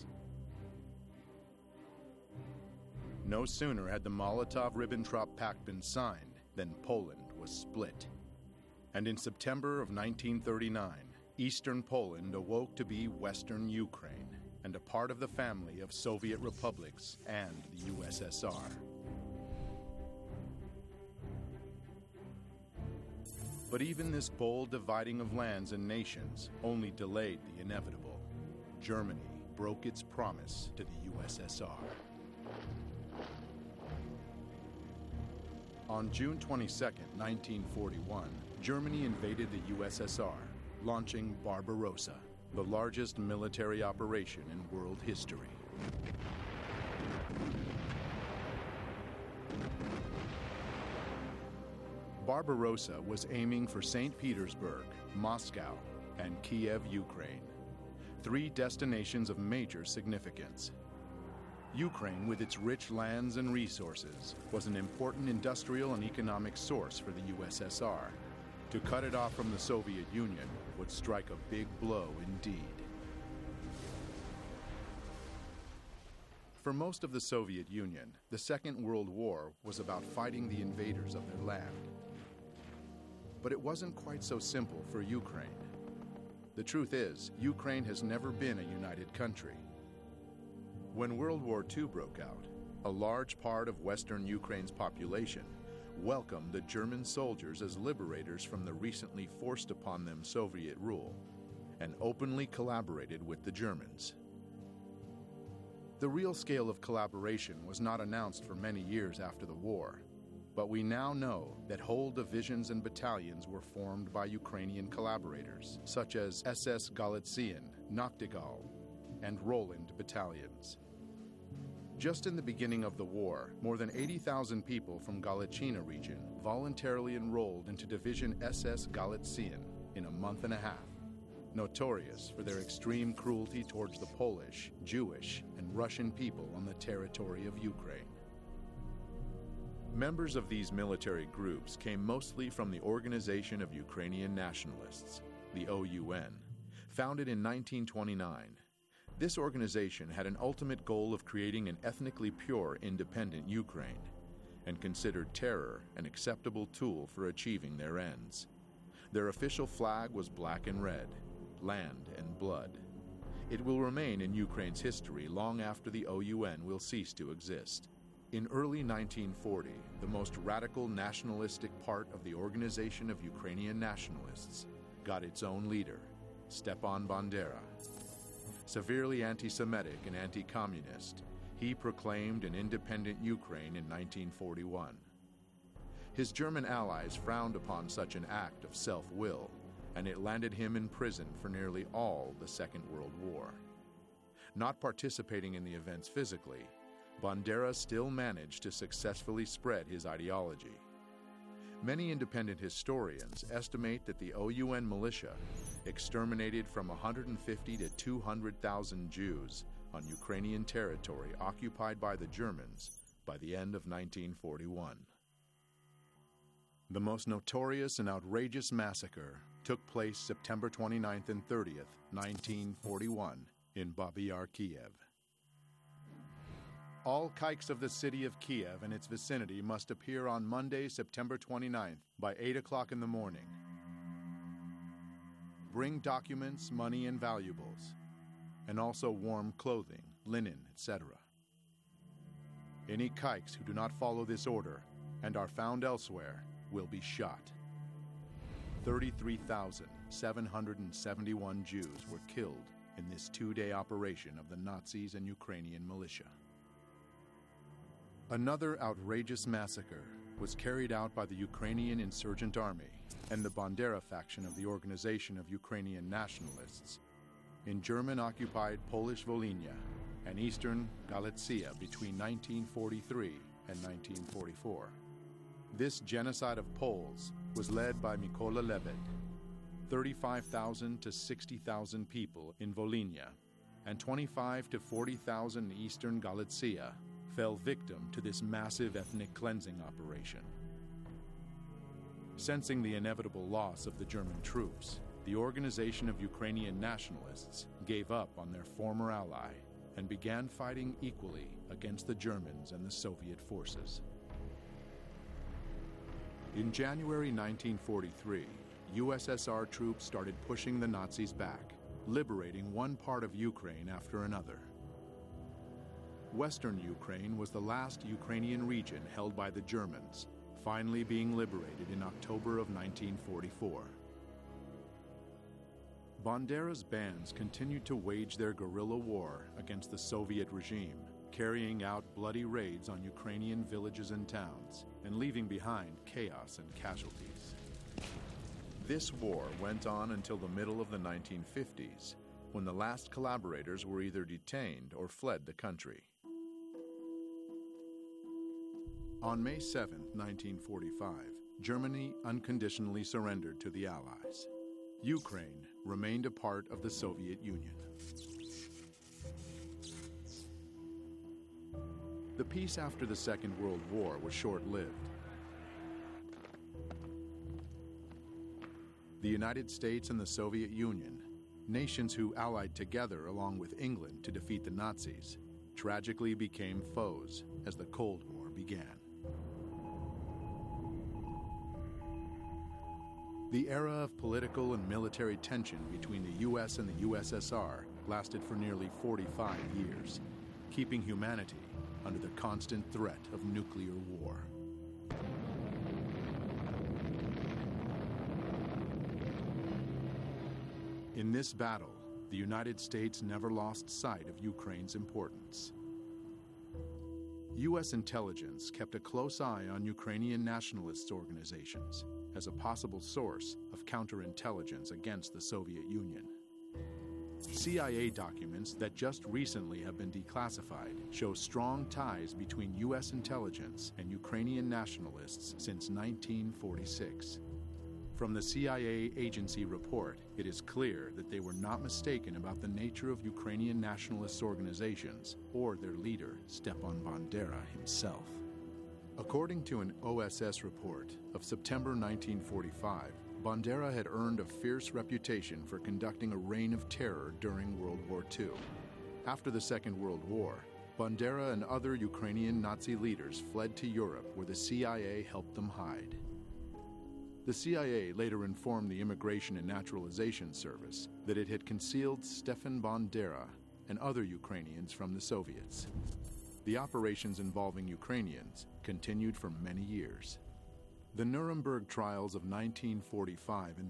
No sooner had the Molotov-Ribbentrop Pact been signed than Poland was split. And in September of 1939, Eastern Poland awoke to be Western Ukraine and a part of the family of Soviet republics and the USSR. But even this bold dividing of lands and nations only delayed the inevitable. Germany broke its promise to the USSR. On June 22, 1941, Germany invaded the USSR, launching Barbarossa, the largest military operation in world history. Barbarossa was aiming for St. Petersburg, Moscow, and Kiev, Ukraine, three destinations of major significance. Ukraine, with its rich lands and resources, was an important industrial and economic source for the USSR. To cut it off from the Soviet Union would strike a big blow indeed. For most of the Soviet Union, the Second World War was about fighting the invaders of their land. But it wasn't quite so simple for Ukraine. The truth is, Ukraine has never been a united country. When World War II broke out, a large part of Western Ukraine's population welcomed the German soldiers as liberators from the recently forced upon them Soviet rule, and openly collaborated with the Germans. The real scale of collaboration was not announced for many years after the war, but we now know that whole divisions and battalions were formed by Ukrainian collaborators, such as SS Galician, Nachtigall, and Roland battalions. Just in the beginning of the war, more than 80,000 people from Galician region voluntarily enrolled into Division SS Galician in a month and a half, notorious for their extreme cruelty towards the Polish, Jewish, and Russian people on the territory of Ukraine. Members of these military groups came mostly from the Organization of Ukrainian Nationalists, the OUN, founded in 1929. This organization had an ultimate goal of creating an ethnically pure, independent Ukraine, and considered terror an acceptable tool for achieving their ends. Their official flag was black and red, land and blood. It will remain in Ukraine's history long after the OUN will cease to exist. In early 1940, the most radical nationalistic part of the Organization of Ukrainian Nationalists got its own leader, Stepan Bandera. Severely anti-Semitic and anti-communist, he proclaimed an independent Ukraine in 1941. His German allies frowned upon such an act of self-will, and it landed him in prison for nearly all the Second World War. Not participating in the events physically, Bandera still managed to successfully spread his ideology. Many independent historians estimate that the OUN militia exterminated from 150 to 200,000 Jews on Ukrainian territory occupied by the Germans by the end of 1941. The most notorious and outrageous massacre took place September 29th and 30th, 1941, in Babi Yar, Kiev. All kikes of the city of Kiev and its vicinity must appear on Monday, September 29th by 8 o'clock in the morning. Bring documents, money, and valuables, and also warm clothing, linen, etc. Any kikes who do not follow this order and are found elsewhere will be shot. 33,771 Jews were killed in this two-day operation of the Nazis and Ukrainian militia. Another outrageous massacre was carried out by the Ukrainian Insurgent Army and the Bandera faction of the Organization of Ukrainian Nationalists in German-occupied Polish Volhynia and eastern Galicia between 1943 and 1944. This genocide of Poles was led by Mykola Lebed. 35,000 to 60,000 people in Volhynia and 25 to 40,000 in eastern Galicia fell victim to this massive ethnic cleansing operation. Sensing the inevitable loss of the German troops, the Organization of Ukrainian Nationalists gave up on their former ally and began fighting equally against the Germans and the Soviet forces. In January 1943, USSR troops started pushing the Nazis back, liberating one part of Ukraine after another. Western Ukraine was the last Ukrainian region held by the Germans, finally being liberated in October of 1944. Bandera's bands continued to wage their guerrilla war against the Soviet regime, carrying out bloody raids on Ukrainian villages and towns, and leaving behind chaos and casualties. This war went on until the middle of the 1950s, when the last collaborators were either detained or fled the country. On May 7, 1945, Germany unconditionally surrendered to the Allies. Ukraine remained a part of the Soviet Union. The peace after the Second World War was short-lived. The United States and the Soviet Union, nations who allied together along with England to defeat the Nazis, tragically became foes as the Cold War began. The era of political and military tension between the U.S. and the USSR lasted for nearly 45 years. keeping humanity under the constant threat of nuclear war. In this battle, the United States never lost sight of Ukraine's importance. U.S. intelligence kept a close eye on Ukrainian nationalist organizations as a possible source of counterintelligence against the Soviet Union. CIA documents that just recently have been declassified show strong ties between U.S. intelligence and Ukrainian nationalists since 1946. From the CIA agency report, it is clear that they were not mistaken about the nature of Ukrainian nationalist organizations or their leader, Stepan Bandera himself. According to an OSS report of September 1945, Bandera had earned a fierce reputation for conducting a reign of terror during World War II. After the Second World War, Bandera and other Ukrainian Nazi leaders fled to Europe, where the CIA helped them hide. The CIA later informed the Immigration and Naturalization Service that it had concealed Stefan Bandera and other Ukrainians from the Soviets. The operations involving Ukrainians continued for many years. The Nuremberg trials of 1945 and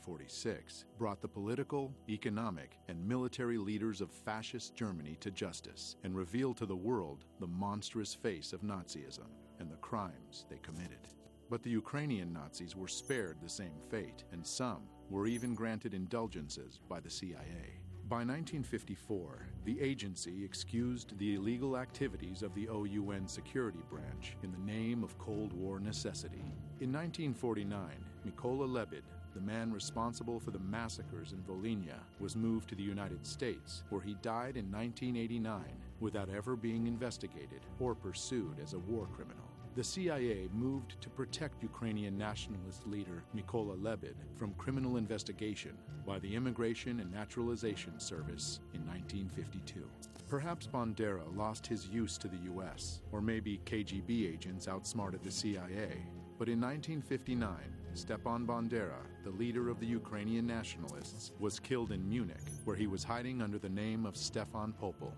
1946 brought the political, economic, and military leaders of fascist Germany to justice and revealed to the world the monstrous face of Nazism and the crimes they committed. But the Ukrainian Nazis were spared the same fate, and some were even granted indulgences by the CIA. By 1954, the agency excused the illegal activities of the OUN security branch in the name of Cold War necessity. In 1949, Mykola Lebed, the man responsible for the massacres in Volhynia, was moved to the United States, where he died in 1989 without ever being investigated or pursued as a war criminal. The CIA moved to protect Ukrainian nationalist leader Mykola Lebed from criminal investigation by the Immigration and Naturalization Service in 1952. Perhaps Bandera lost his use to the U.S., or maybe KGB agents outsmarted the CIA. But in 1959, Stepan Bandera, the leader of the Ukrainian nationalists, was killed in Munich, where he was hiding under the name of Stefan Popel.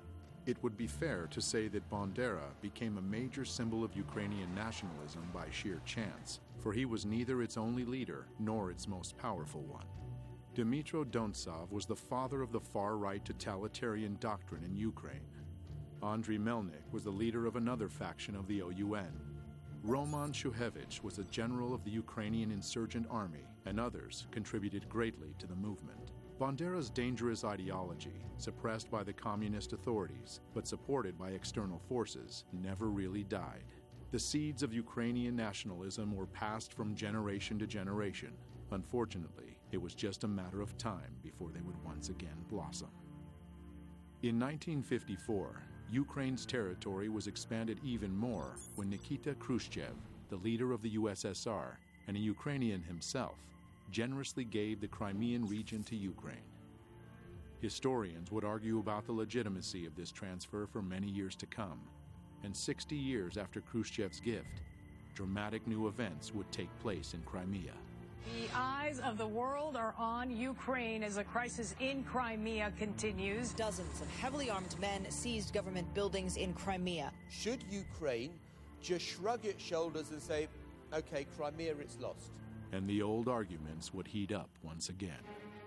It would be fair to say that Bandera became a major symbol of Ukrainian nationalism by sheer chance, for he was neither its only leader nor its most powerful one. Dmytro Dontsov was the father of the far-right totalitarian doctrine in Ukraine. Andriy Melnik was the leader of another faction of the OUN. Roman Shuhevich was a general of the Ukrainian insurgent army, and others contributed greatly to the movement. Bandera's dangerous ideology, suppressed by the communist authorities but supported by external forces, never really died. The seeds of Ukrainian nationalism were passed from generation to generation. Unfortunately, it was just a matter of time before they would once again blossom. In 1954, Ukraine's territory was expanded even more when Nikita Khrushchev, the leader of the USSR and a Ukrainian himself, generously gave the Crimean region to Ukraine. Historians would argue about the legitimacy of this transfer for many years to come, and 60 years after Khrushchev's gift, dramatic new events would take place in Crimea. The eyes of the world are on Ukraine as the crisis in Crimea continues. Dozens of heavily armed men seized government buildings in Crimea. Should Ukraine just shrug its shoulders and say, okay, Crimea, it's lost? And the old arguments would heat up once again.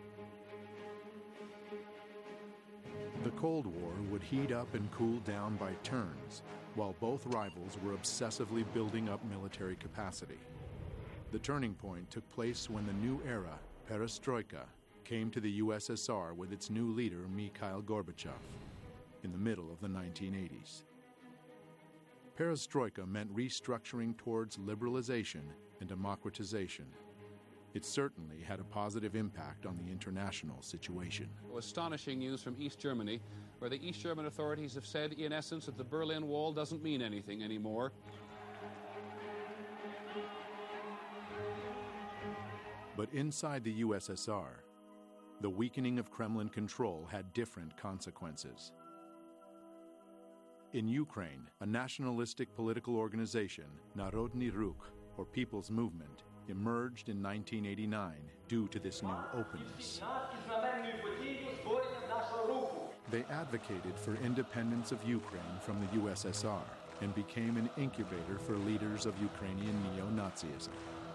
The Cold War would heat up and cool down by turns, while both rivals were obsessively building up military capacity. The turning point took place when the new era, Perestroika, came to the USSR with its new leader, Mikhail Gorbachev, in the middle of the 1980s. Perestroika meant restructuring towards liberalization and democratization. It certainly had a positive impact on the international situation. Astonishing news from East Germany, where the East German authorities have said, in essence, that the Berlin Wall doesn't mean anything anymore. But inside the USSR, the weakening of Kremlin control had different consequences. In Ukraine, a nationalistic political organization, Narodny Ruch, or People's Movement, emerged in 1989 due to this new openness. They advocated for independence of Ukraine from the USSR and became an incubator for leaders of Ukrainian neo-Nazism.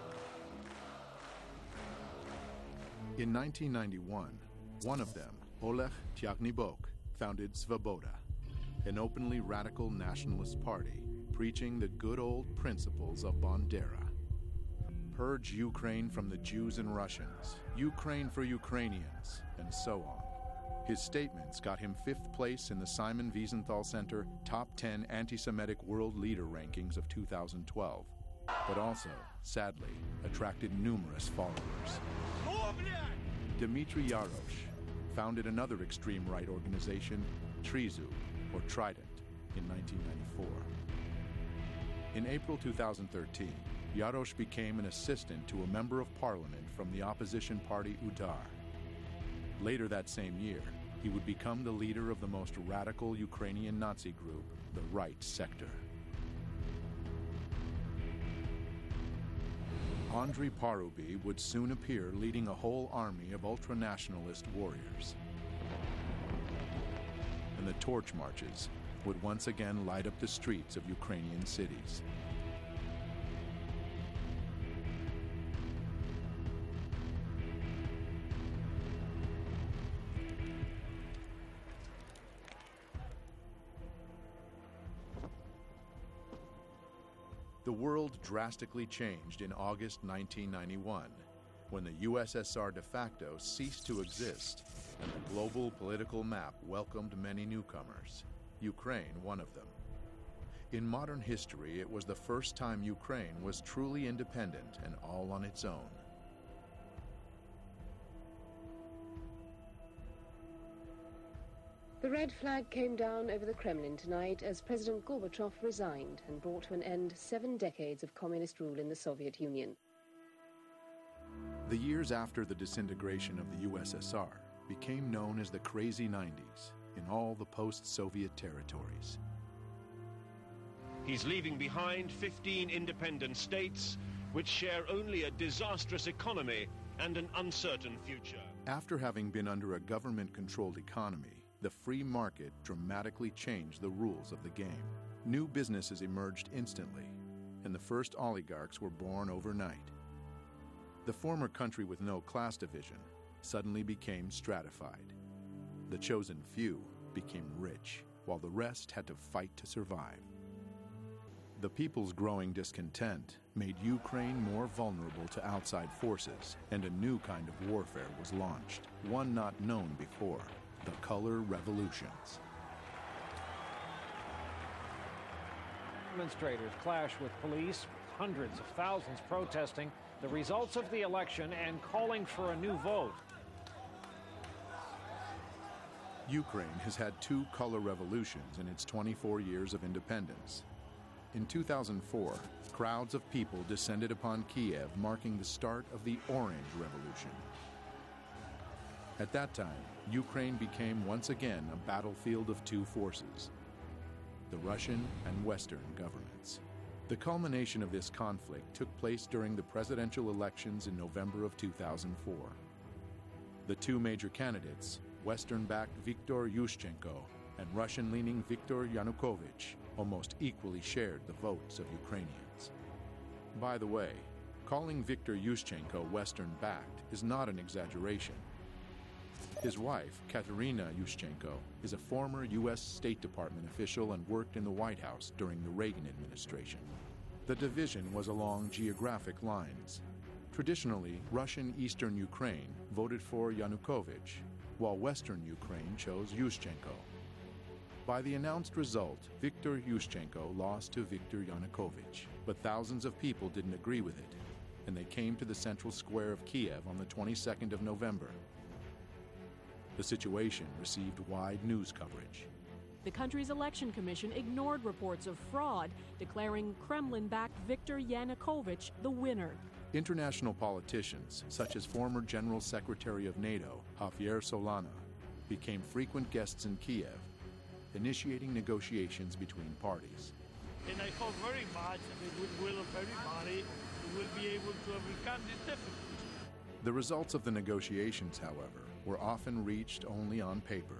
In 1991, one of them, Oleg Tyagnybok, founded Svoboda, an openly radical nationalist party preaching the good old principles of Bandera. Purge Ukraine from the Jews and Russians, Ukraine for Ukrainians, and so on. His statements got him 5th place in the Simon Wiesenthal Center Top 10 Anti-Semitic World Leader Rankings of 2012, but also, sadly, attracted numerous followers. Dmitry Yarosh founded another extreme right organization, Trizu, or Trident, in 1994. In April 2013, Yarosh became an assistant to a member of parliament from the opposition party Udar. Later that same year, he would become the leader of the most radical Ukrainian Nazi group, the Right Sector. Andriy Parubiy would soon appear leading a whole army of ultra-nationalist warriors. And the torch marches would once again light up the streets of Ukrainian cities. The world drastically changed in August 1991, when the USSR de facto ceased to exist and the global political map welcomed many newcomers, Ukraine one of them. In modern history, it was the first time Ukraine was truly independent and all on its own. The red flag came down over the Kremlin tonight as President Gorbachev resigned and brought to an end 7 decades of communist rule in the Soviet Union. The years after the disintegration of the USSR became known as the Crazy 90s in all the post-Soviet territories. He's leaving behind 15 independent states which share only a disastrous economy and an uncertain future. After having been under a government-controlled economy, the free market dramatically changed the rules of the game. New businesses emerged instantly, and the first oligarchs were born overnight. The former country with no class division suddenly became stratified. The chosen few became rich, while the rest had to fight to survive. The people's growing discontent made Ukraine more vulnerable to outside forces, and a new kind of warfare was launched, one not known before: the color revolutions. Demonstrators clash with police, with hundreds of thousands protesting the results of the election and calling for a new vote. Ukraine has had 2 color revolutions in its 24 years of independence. In 2004, crowds of people descended upon Kiev, marking the start of the Orange Revolution. At that time, Ukraine became once again a battlefield of 2 forces: the Russian and Western governments. The culmination of this conflict took place during the presidential elections in November of 2004. The 2 major candidates, Western-backed Viktor Yushchenko and Russian-leaning Viktor Yanukovych, almost equally shared the votes of Ukrainians. By the way, calling Viktor Yushchenko Western-backed is not an exaggeration. His wife, Katerina Yushchenko, is a former U.S. State Department official and worked in the White House during the Reagan administration. The division was along geographic lines. Traditionally, Russian Eastern Ukraine voted for Yanukovych, while Western Ukraine chose Yushchenko. By the announced result, Viktor Yushchenko lost to Viktor Yanukovych, but thousands of people didn't agree with it, and they came to the central square of Kiev on the 22nd of November. The situation received wide news coverage. The country's election commission ignored reports of fraud, declaring Kremlin-backed Viktor Yanukovych the winner. International politicians, such as former General Secretary of NATO, Javier Solana, became frequent guests in Kiev, initiating negotiations between parties. And I hope very much, with the goodwill of everybody, we will be able to overcome this difficulty. The results of the negotiations, however, were often reached only on paper.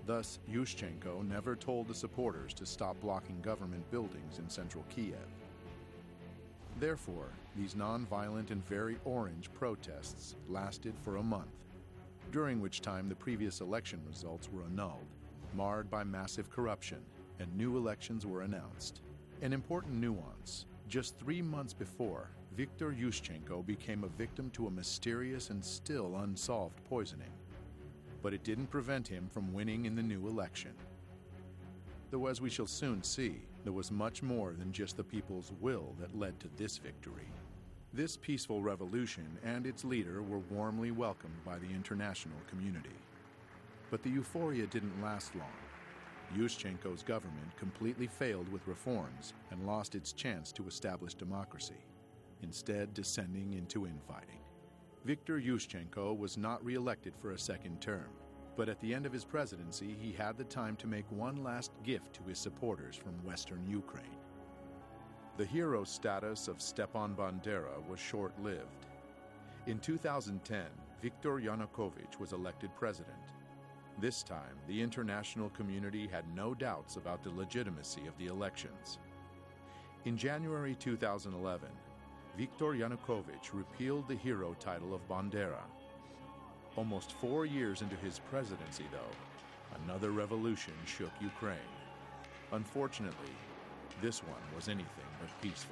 Thus, Yushchenko never told the supporters to stop blocking government buildings in central Kiev. Therefore, these non-violent and very orange protests lasted for a month, during which time the previous election results were annulled, marred by massive corruption, and new elections were announced. An important nuance: just 3 months before, Viktor Yushchenko became a victim to a mysterious and still unsolved poisoning. But it didn't prevent him from winning in the new election. Though, as we shall soon see, there was much more than just the people's will that led to this victory. This peaceful revolution and its leader were warmly welcomed by the international community. But the euphoria didn't last long. Yushchenko's government completely failed with reforms and lost its chance to establish democracy, instead descending into infighting. Viktor Yushchenko was not re-elected for a second term, but at the end of his presidency, he had the time to make one last gift to his supporters from Western Ukraine. The hero status of Stepan Bandera was short-lived. In 2010, Viktor Yanukovych was elected president. This time, the international community had no doubts about the legitimacy of the elections. In January 2011, Viktor Yanukovych repealed the hero title of Bandera. Almost 4 years into his presidency, though, another revolution shook Ukraine. Unfortunately, this one was anything but peaceful.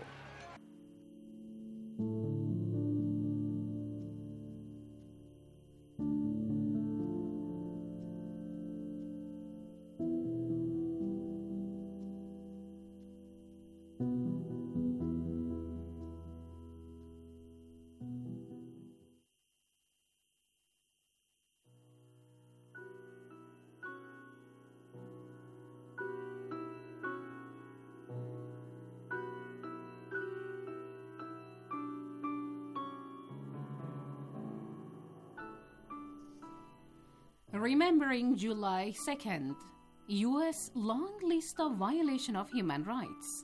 Remembering July 2nd, U.S. long list of violation of human rights.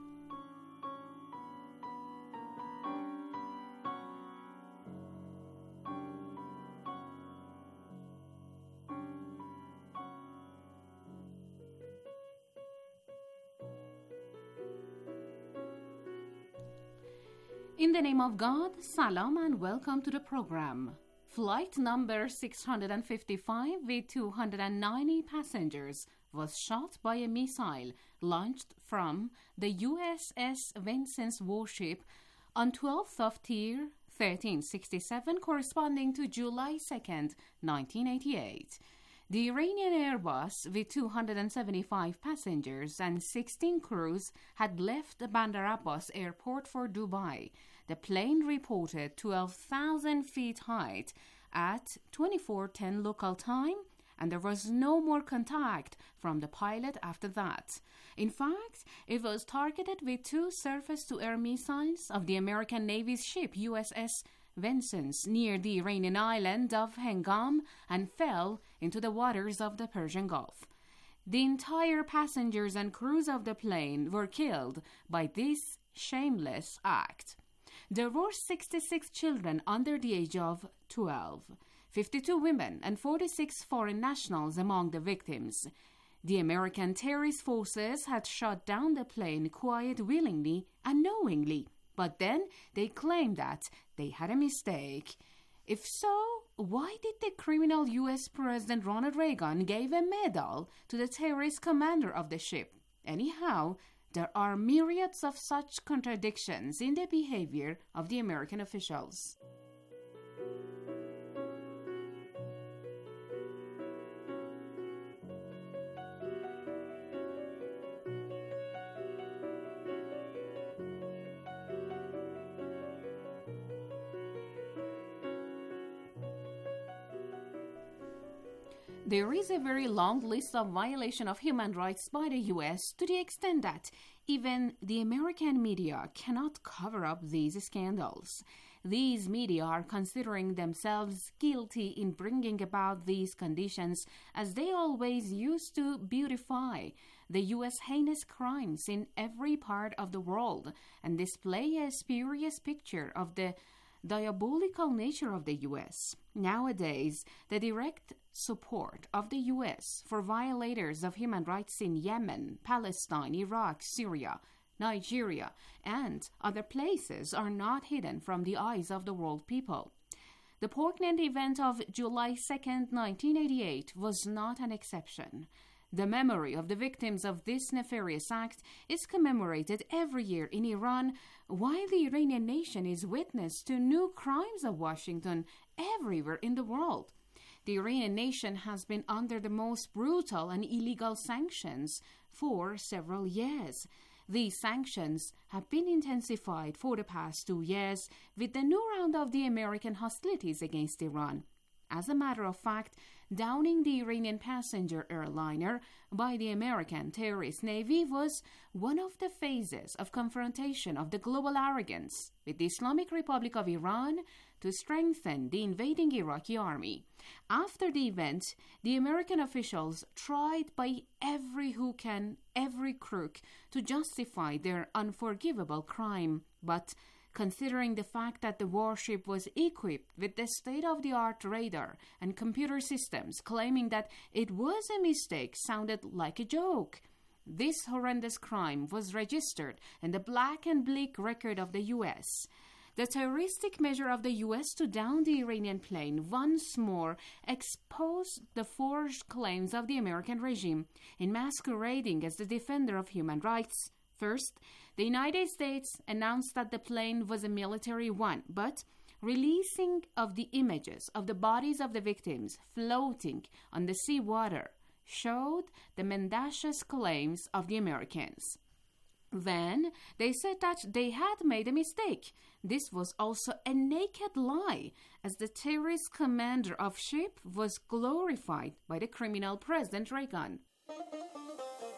In the name of God, salam and welcome to the program. Flight number 655 with 290 passengers was shot by a missile launched from the USS Vincennes warship on 12th of Tyr 1367, corresponding to July 2nd, 1988. The Iranian Airbus with 275 passengers and 16 crews had left Bandar Abbas Airport for Dubai. The plane reported 12,000 feet height at 24:10 local time, and there was no more contact from the pilot after that. In fact, it was targeted with 2 surface-to-air missiles of the American Navy's ship USS Vincennes near the Iranian island of Hengam and fell into the waters of the Persian Gulf. The entire passengers and crews of the plane were killed by this shameless act. There were 66 children under the age of 12, 52 women and 46 foreign nationals among the victims. The American terrorist forces had shot down the plane quite willingly and knowingly, but then they claimed that they had a mistake. If so, why did the criminal U.S. President Ronald Reagan give a medal to the terrorist commander of the ship? Anyhow, there are myriads of such contradictions in the behavior of the American officials. There is a very long list of violation of human rights by the U.S. to the extent that even the American media cannot cover up these scandals. These media are considering themselves guilty in bringing about these conditions, as they always used to beautify the U.S. heinous crimes in every part of the world and display a spurious picture of the diabolical nature of the U.S. Nowadays, the direct support of the U.S. for violators of human rights in Yemen, Palestine, Iraq, Syria, Nigeria, and other places are not hidden from the eyes of the world people. The poignant event of July 2nd, 1988 was not an exception. The memory of the victims of this nefarious act is commemorated every year in Iran, while the Iranian nation is witness to new crimes of Washington everywhere in the world. The Iranian nation has been under the most brutal and illegal sanctions for several years. These sanctions have been intensified for the past 2 years with the new round of the American hostilities against Iran. As a matter of fact, downing the Iranian passenger airliner by the American terrorist navy was one of the phases of confrontation of the global arrogance with the Islamic Republic of Iran to strengthen the invading Iraqi army. After the event, the American officials tried by every hook and every crook to justify their unforgivable crime, but considering the fact that the warship was equipped with the state-of-the-art radar and computer systems claiming that it was a mistake sounded like a joke. This horrendous crime was registered in the black and bleak record of the U.S. The terroristic measure of the U.S. to down the Iranian plane once more exposed the forged claims of the American regime in masquerading as the defender of human rights. First, the United States announced that the plane was a military one, but releasing of the images of the bodies of the victims floating on the seawater showed the mendacious claims of the Americans. Then they said that they had made a mistake. This was also a naked lie, as the terrorist commander of ship was glorified by the criminal President Reagan.